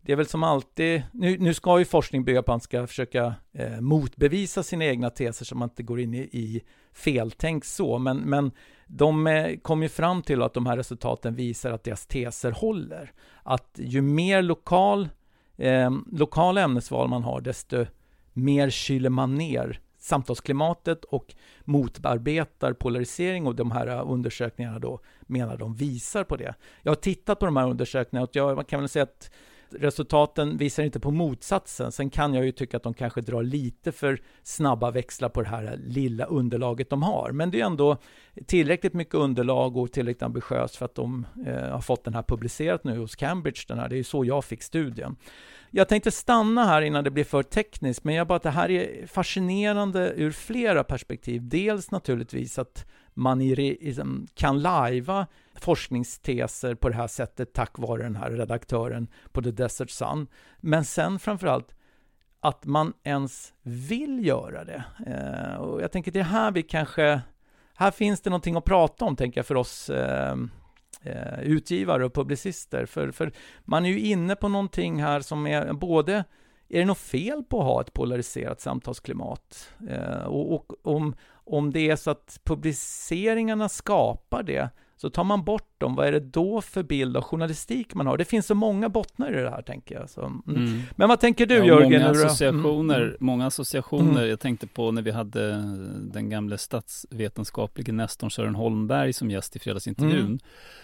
det är väl som alltid, nu, nu ska ju forskning bygga på att man ska försöka eh, motbevisa sina egna teser så man inte går in i, i feltänk så, men, men de eh, kom ju fram till att de här resultaten visar att deras teser håller. Att ju mer lokal, eh, lokala ämnesval man har, desto mer kyler man ner samtalsklimatet och motarbetar polarisering, och de här undersökningarna då menar de visar på det. Jag har tittat på de här undersökningarna och jag kan väl säga att resultaten visar inte på motsatsen. Sen kan jag ju tycka att de kanske drar lite för snabba växlar på det här lilla underlaget de har. Men det är ändå tillräckligt mycket underlag och tillräckligt ambitiöst för att de eh, har fått den här publicerat nu hos Cambridge. Den här. Det är ju så jag fick studien. Jag tänkte stanna här innan det blir för tekniskt, men jag bara att det här är fascinerande ur flera perspektiv. Dels naturligtvis att man i, kan lajva forskningsteser på det här sättet tack vare den här redaktören på The Desert Sun. Men sen framförallt att man ens vill göra det. Eh, och jag tänker det här vi kanske, här finns det någonting att prata om, tänker jag, för oss eh, eh, utgivare och publicister. För, för man är ju inne på någonting här som är både, är det något fel på att ha ett polariserat samtalsklimat? Eh, och, och om, om det är så att publiceringarna skapar det, så tar man bort dem. Vad är det då för bild av journalistik man har? Det finns så många bottnar i det här, tänker jag. Så, mm. Mm. Men vad tänker du, ja, Jörgen? Många associationer. Mm. Många associationer. Mm. Jag tänkte på när vi hade den gamla statsvetenskapliga Nestorn Sören Holmberg som gäst i fredagsintervjun. Mm.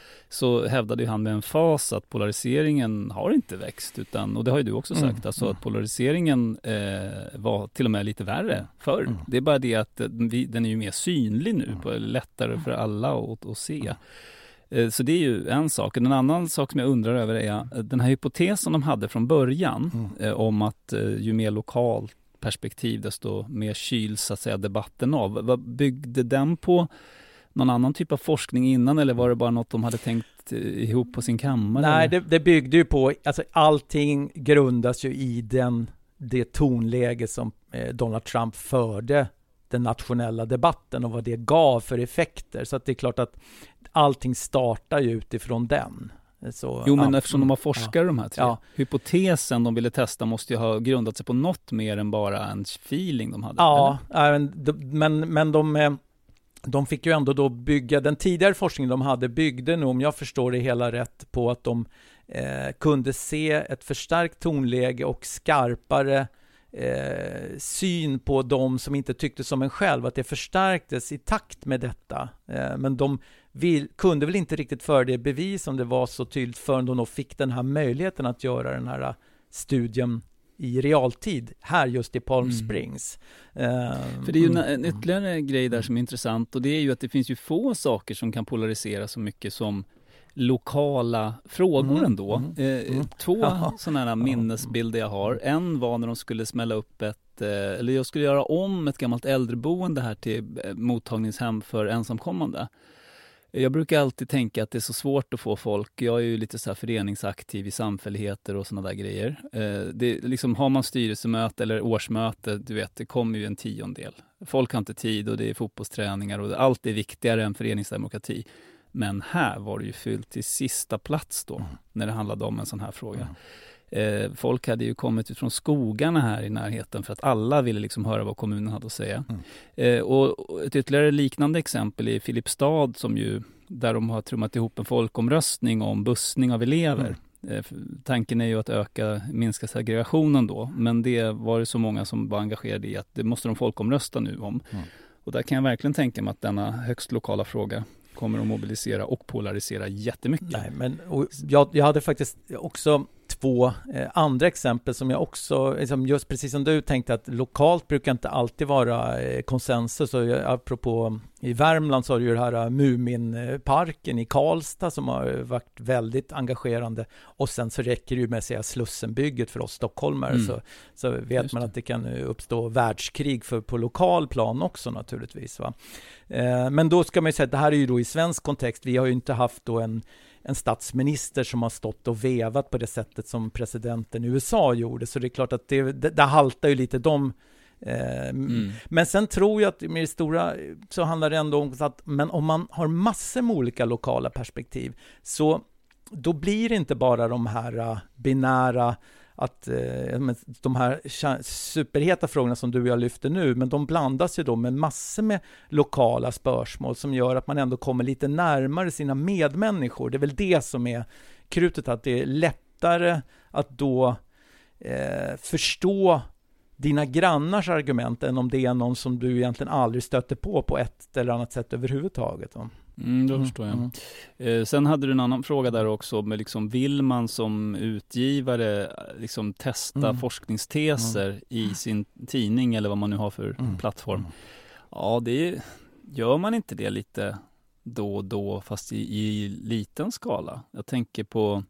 Så hävdade han med en fas att polariseringen har inte växt, utan, och det har ju du också sagt, mm. alltså att polariseringen eh, var till och med lite värre förr. Mm. Det är bara det att vi, den är ju mer synlig nu, på, lättare för alla att, att se. Eh, så det är ju en sak. En annan sak som jag undrar över är den här hypotesen de hade från början mm. eh, om att eh, ju mer lokalt perspektiv desto mer kyls så att säga debatten av. Vad byggde den på? Någon annan typ av forskning innan, eller var det bara något de hade tänkt ihop på sin kammare? Nej, det, det byggde ju på, alltså allting grundas ju i den, det tonläge som eh, Donald Trump förde den nationella debatten och vad det gav för effekter. Så att det är klart att allting startar ju utifrån den. Så, jo, men ja, eftersom de har forskare ja, de här tre, ja. hypotesen de ville testa måste ju ha grundat sig på något mer än bara en feeling de hade. Ja, men, men, men de... De fick ju ändå då bygga, den tidigare forskningen de hade byggde nog, om jag förstår det hela rätt, på att de eh, kunde se ett förstärkt tonläge och skarpare eh, syn på de som inte tyckte som en själv, att det förstärktes i takt med detta. Eh, men de vill, kunde väl inte riktigt för det bevis om det var så tydligt förrän de då fick den här möjligheten att göra den här studien i realtid, här just i Palm mm. Springs. Uh, För det är ju en, en ytterligare grej där som är intressant, och det är ju att det finns ju få saker som kan polarisera så mycket som lokala frågor mm. ändå. Mm. Eh, mm. Två ja. sådana här minnesbilder jag har. En var när de skulle smälla upp ett, eh, eller jag skulle göra om ett gammalt äldreboende här till eh, mottagningshem för ensamkommande. Jag brukar alltid tänka att det är så svårt att få folk. Jag är ju lite så här föreningsaktiv i samfälligheter och såna där grejer. Eh, det, liksom, har man styrelsemöte eller årsmöte, du vet, det kommer ju en tiondel. Folk har inte tid och det är fotbollsträningar och allt är viktigare än föreningsdemokrati. Men här var det ju fyllt till sista plats då, mm. när det handlade om en sån här fråga. Mm. Eh, folk hade ju kommit ut från skogarna här i närheten för att alla ville liksom höra vad kommunen hade att säga. Mm. Eh, och ett ytterligare liknande exempel är Filipstad, som ju, där de har trummat ihop en folkomröstning om bussning av elever. Mm. Eh, tanken är ju att öka, minska segregationen då, men det var det så många som var engagerade i att det måste de folkomrösta nu om. Mm. Och där kan jag verkligen tänka mig att denna högst lokala fråga kommer att mobilisera och polarisera jättemycket. Nej, men och jag, jag hade faktiskt också två eh, andra exempel som jag också, liksom just precis som du tänkte, att lokalt brukar inte alltid vara eh, konsensus. Och jag, apropå i Värmland så har du ju det här Muminparken i Karlstad som har varit väldigt engagerande, och sen så räcker det ju med att säga Slussenbygget för oss stockholmare, mm. så, så vet just man det. Att det kan uppstå världskrig för, på lokal plan också naturligtvis. Va? Eh, men då ska man ju säga att det här är ju då i svensk kontext, vi har ju inte haft då en en statsminister som har stått och vevat på det sättet som presidenten i U S A gjorde. Så det är klart att det, det, det haltar ju lite de... Eh, mm. Men sen tror jag att med det stora så handlar det ändå om att men om man har massor med olika lokala perspektiv, så då blir det inte bara de här uh, binära, att uh, de här superheta frågorna som du och jag lyfter nu, men de blandas ju då med massor med lokala spörsmål som gör att man ändå kommer lite närmare sina medmänniskor. Det är väl det som är krutet, att det är lättare att då uh, förstå dina grannars argument än om det är någon som du egentligen aldrig stöter på på ett eller annat sätt överhuvudtaget. Va? Mm, då förstår jag. Mm. Eh, sen hade du en annan fråga där också, med liksom, vill man som utgivare liksom testa mm. forskningsteser mm. i sin tidning eller vad man nu har för mm. plattform? Mm. Ja, det gör man inte det lite då och då, fast i, i liten skala. Jag tänker på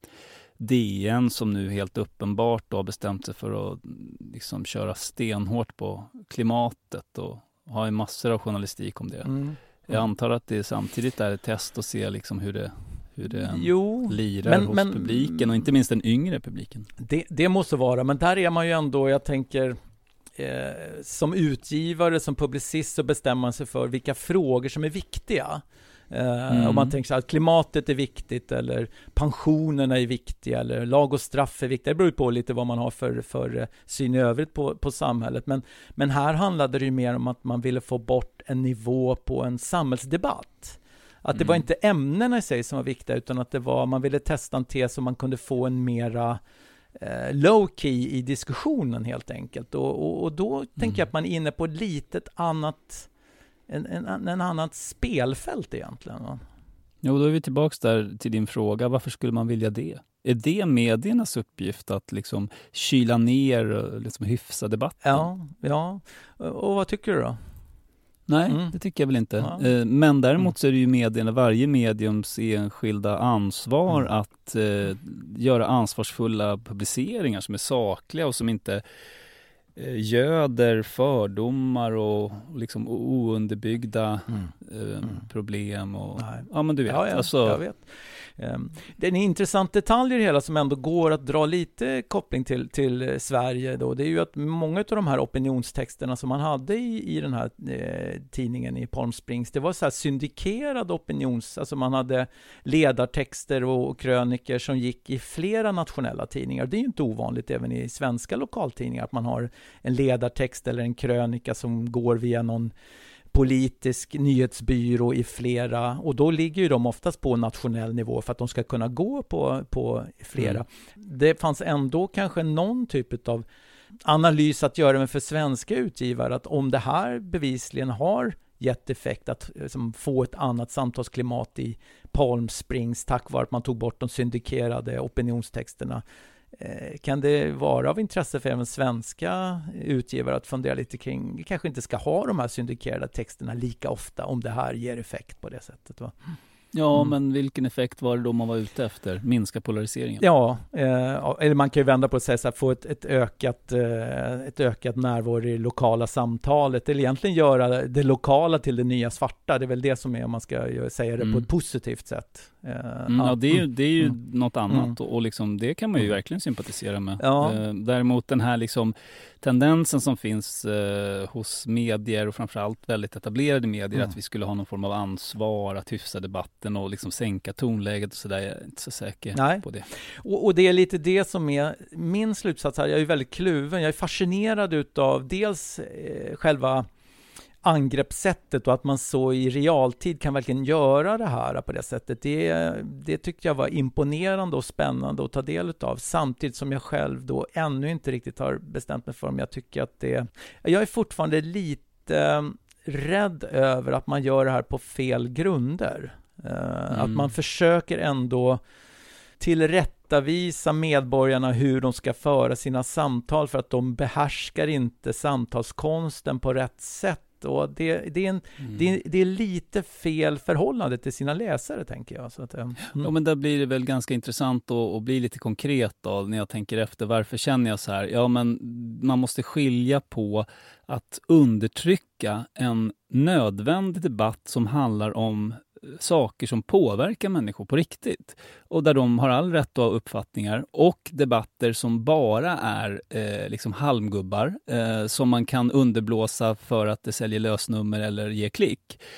D N som nu helt uppenbart har bestämt sig för att liksom köra stenhårt på klimatet och har en massor av journalistik om det. Mm. Jag antar att det samtidigt är ett test att se liksom hur det, hur det jo, lirar men, hos men, publiken och inte minst den yngre publiken. Det, det måste vara, men där är man ju ändå, jag tänker, eh, som utgivare, som publicist, så bestämmer man sig för vilka frågor som är viktiga. Mm. Om man tänker så att klimatet är viktigt eller pensionerna är viktiga eller lag och straff är viktiga. Det beror på lite vad man har för, för syn i övrigt på, på samhället. Men, men här handlade det ju mer om att man ville få bort en nivå på en samhällsdebatt. Att det mm. var inte ämnena i sig som var viktiga, utan att det var, man ville testa en tes som man kunde få en mera eh, low key i diskussionen helt enkelt. Och, och, och då mm. tänker jag att man är inne på ett litet annat En, en, en annat spelfält egentligen. Va? Jo, då är vi tillbaka där till din fråga. Varför skulle man vilja det? Är det mediernas uppgift att liksom kyla ner och liksom hyfsa debatten? Ja, ja. Och vad tycker du då? Nej, mm. det tycker jag väl inte. Ja. Men däremot så är det ju medierna, varje mediums enskilda ansvar mm. att eh, göra ansvarsfulla publiceringar som är sakliga och som inte göder fördomar och liksom ounderbyggda mm. Eh, mm. problem och Nej. ja men du vet. Ja, ja, alltså, jag vet. Um, det är en intressant detalj i det hela som ändå går att dra lite koppling till, till Sverige då. Det är ju att många av de här opinionstexterna som man hade i, i den här eh, tidningen i Palm Springs, det var så här syndikerade opinions, alltså man hade ledartexter och, och kröniker som gick i flera nationella tidningar. Det är ju inte ovanligt även i svenska lokaltidningar att man har en ledartext eller en krönika som går via någon politisk nyhetsbyrå i flera, och då ligger ju de oftast på nationell nivå för att de ska kunna gå på, på flera. Mm. Det fanns ändå kanske någon typ av analys att göra med för svenska utgivare, att om det här bevisligen har gett effekt att liksom, få ett annat samtalsklimat i Palm Springs tack vare att man tog bort de syndikerade opinionstexterna, kan det vara av intresse för även svenska utgivare att fundera lite kring, vi kanske inte ska ha de här syndikerade texterna lika ofta om det här ger effekt på det sättet, va? Ja, mm. men vilken effekt var det då man var ute efter? Minska polariseringen? Ja, eh, eller man kan ju vända på att säga så här, få ett, ett, ökat, eh, ett ökat närvaro i lokala samtalet, eller egentligen göra det lokala till det nya svarta. Det är väl det som är, om man ska säga det mm. på ett positivt sätt. Eh, mm, ja, det är ju, det är ju mm. något annat mm. och, och liksom, det kan man ju verkligen sympatisera med. Ja. Eh, däremot den här liksom tendensen som finns eh, hos medier och framförallt väldigt etablerade medier, mm. att vi skulle ha någon form av ansvar att hyfsa debatten och liksom sänka tonläget och sådär, jag är inte så säker Nej. på det. Och, och det är lite det som är min slutsats här. Jag är väldigt kluven. Jag är fascinerad utav dels eh, själva angreppssättet och att man så i realtid kan verkligen göra det här på det sättet. Det, det tyckte jag var imponerande och spännande att ta del av, samtidigt som jag själv då ännu inte riktigt har bestämt mig för om jag tycker att det... Jag är fortfarande lite rädd över att man gör det här på fel grunder. Mm. Att man försöker ändå tillrättavisa medborgarna hur de ska föra sina samtal, för att de behärskar inte samtalskonsten på rätt sätt. Och det, det, är en, mm. det, det är lite fel förhållande till sina läsare, tänker jag. Så att, mm. Ja, men där blir det väl ganska intressant att, att bli lite konkret då, när jag tänker efter. Varför känner jag så här? Ja, men man måste skilja på att undertrycka en nödvändig debatt som handlar om saker som påverkar människor på riktigt och där de har all rätt att ha uppfattningar, och debatter som bara är eh, liksom halmgubbar eh, som man kan underblåsa för att det säljer lösnummer eller ger klick.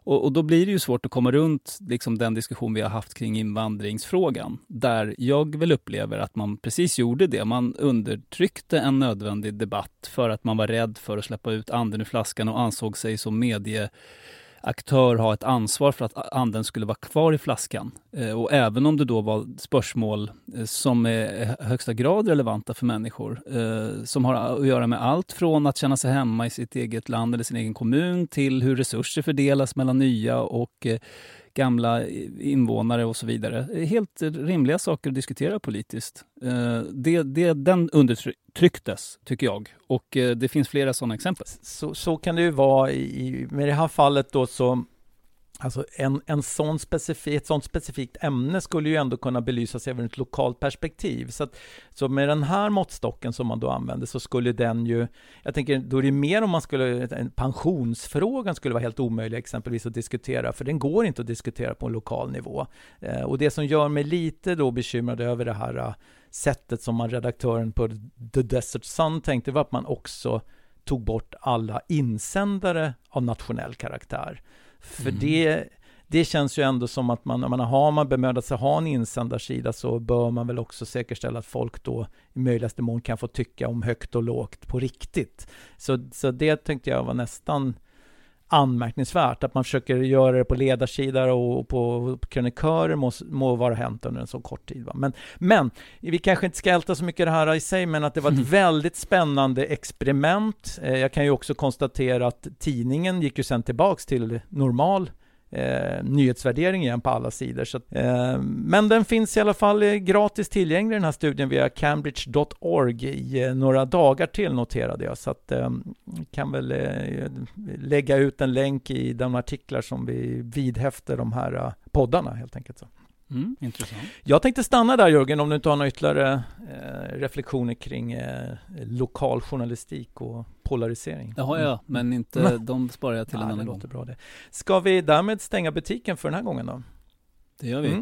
Och, och då blir det ju svårt att komma runt liksom, den diskussion vi har haft kring invandringsfrågan. Där jag väl upplever att man precis gjorde det. Man undertryckte en nödvändig debatt för att man var rädd för att släppa ut anden ur flaskan och ansåg sig som medie aktör ha ett ansvar för att anden skulle vara kvar i flaskan. Eh, och även om det då var spörsmål eh, som är högsta grad relevanta för människor. Eh, som har att göra med allt från att känna sig hemma i sitt eget land eller sin egen kommun till hur resurser fördelas mellan nya och eh, gamla invånare och så vidare. Helt rimliga saker att diskutera politiskt. Eh, det, det, den undertrycktes, tycker jag. Och eh, det finns flera sådana exempel. Så, så kan det ju vara i, med det här fallet då så alltså en, en sån specifik, ett sånt specifikt ämne skulle ju ändå kunna belysas även ur ett lokalt perspektiv. Så, att, så med den här måttstocken som man då använder så skulle den ju, jag tänker då är det mer om man skulle, en pensionsfrågan skulle vara helt omöjlig exempelvis att diskutera, för den går inte att diskutera på en lokal nivå. Eh, och det som gör mig lite då bekymrad över det här uh, sättet som man redaktören på The Desert Sun tänkte var att man också tog bort alla insändare av nationell karaktär. För mm. det, det känns ju ändå som att man, man har man bemödat sig ha en insändarsida så bör man väl också säkerställa att folk då i möjligaste mån kan få tycka om högt och lågt på riktigt. Så, så det tänkte jag var nästan anmärkningsvärt, att man försöker göra det på ledarsidor och på kronikörer må, må vara hänt under en så kort tid. Va? Men, men vi kanske inte ska älta så mycket det här i sig, men att det var ett mm. väldigt spännande experiment. Eh, jag kan ju också konstatera att tidningen gick ju sen tillbaks till normal Eh, nyhetsvärdering igen på alla sidor. Så, eh, men den finns i alla fall eh, gratis tillgänglig den här studien via cambridge dot org i eh, några dagar till, noterade jag. Så att eh, kan väl eh, lägga ut en länk i de artiklar som vi vidhäfter de här eh, poddarna helt enkelt. Så. Mm, intressant. Jag tänkte stanna där, Jörgen, om du inte har några ytterligare eh, reflektioner kring eh, lokal journalistik och polarisering. Det har jag, mm. men inte mm. de sparar jag till ja, en annan gång. Bra det. Ska vi därmed stänga butiken för den här gången då? Det gör vi. Mm.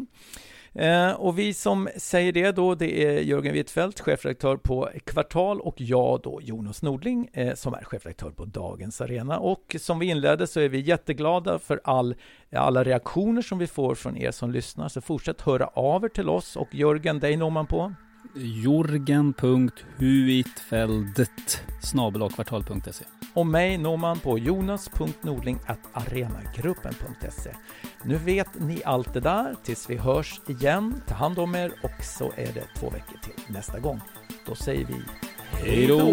Eh, och vi som säger det då, det är Jörgen Wittfeldt, chefredaktör på Kvartal, och jag då, Jonas Nordling, eh, som är chefredaktör på Dagens Arena. Och som vi inledde så är vi jätteglada för all, alla reaktioner som vi får från er som lyssnar. Så fortsätt höra av er till oss, och Jörgen, dig når man på? jorgen punkt huitfeldt snabel-a kvartal punkt se. Och mig når man på jonas punkt nordling at arenagruppen punkt se. Nu vet ni allt det där. Tills vi hörs igen, ta hand om er, och så är det två veckor till nästa gång. Då säger vi hej då!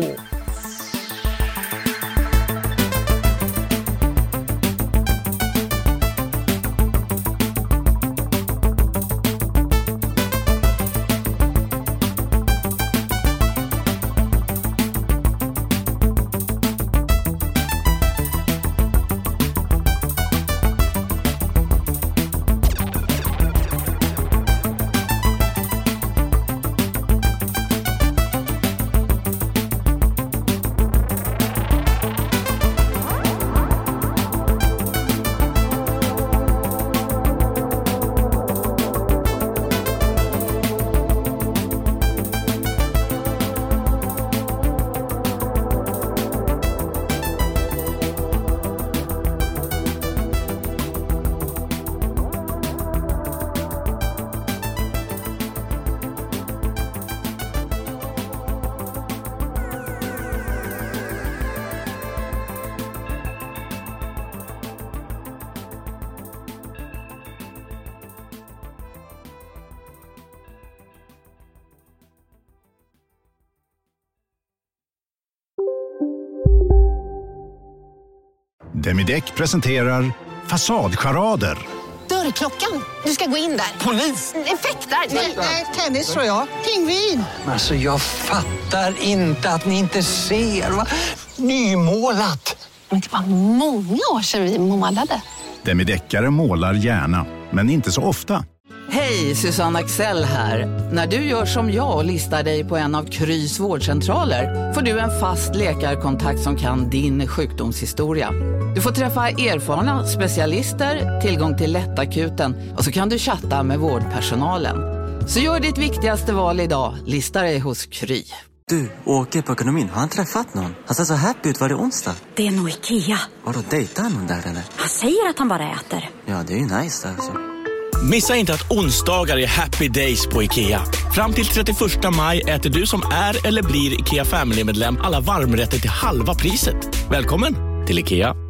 Demideck presenterar Fasadcharader. Dörrklockan. Du ska gå in där. Polis? Effektar? Nej, tennis tror jag. Pingvin. Alltså jag fattar inte att ni inte ser. Va? Nymålat. Men det var många år sedan vi målade. Demideckare målar gärna, men inte så ofta. Hej, Susanne Axel här. När du gör som jag och listar dig på en av Krys vårdcentraler får du en fast läkarkontakt som kan din sjukdomshistoria. Du får träffa erfarna specialister, tillgång till lättakuten och så kan du chatta med vårdpersonalen. Så gör ditt viktigaste val idag, lista dig hos Kry. Du, åker på ekonomin. Har han träffat någon? Han ser så happy ut. Var det onsdag? Det är nog Ikea. Har du dejtat någon där eller? Han säger att han bara äter. Ja, det är ju nice alltså. Missa inte att onsdagar är happy days på Ikea. Fram till trettioförsta maj äter du som är eller blir Ikea Family-medlem alla varmrätter till halva priset. Välkommen till Ikea.